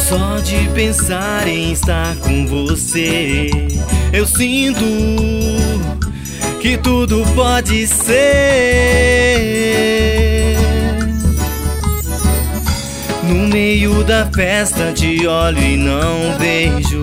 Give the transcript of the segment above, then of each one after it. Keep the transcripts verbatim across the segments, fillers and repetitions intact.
Só de pensar em estar com você, eu sinto que tudo pode ser. No meio da festa te olho e não vejo.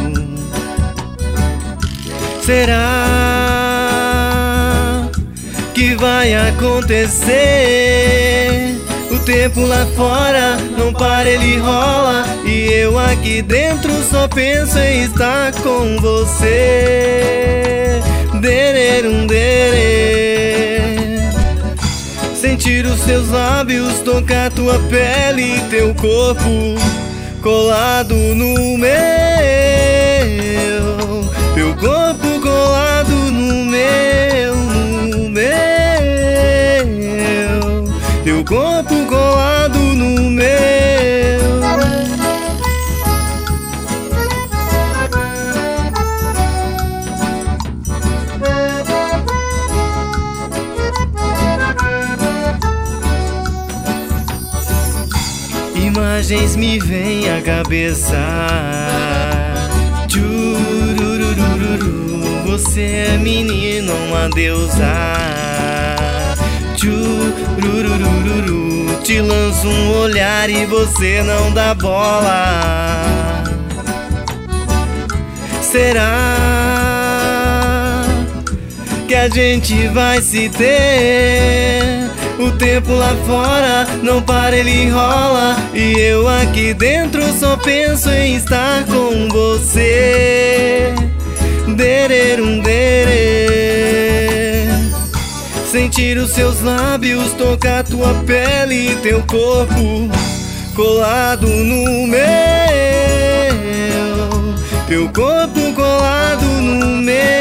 Será que vai acontecer? O tempo lá fora não para, ele rola, e eu aqui dentro só penso em estar com você. Dererum, derê. Sentir os seus lábios, tocar tua pele, teu corpo colado no meu. Teu corpo colado no meu, no meu. Teu corpo colado no meu. Imagens me vêm à cabeça. Tchururururu, você é menina, uma deusa. Tchururururu, te lanço um olhar e você não dá bola. Será que a gente vai se ter? O tempo lá fora não para, ele rola, e eu aqui dentro só penso em estar com você. Dererum, derê. Sentir os seus lábios, tocar tua pele, teu corpo colado no meu. Teu corpo colado no meu.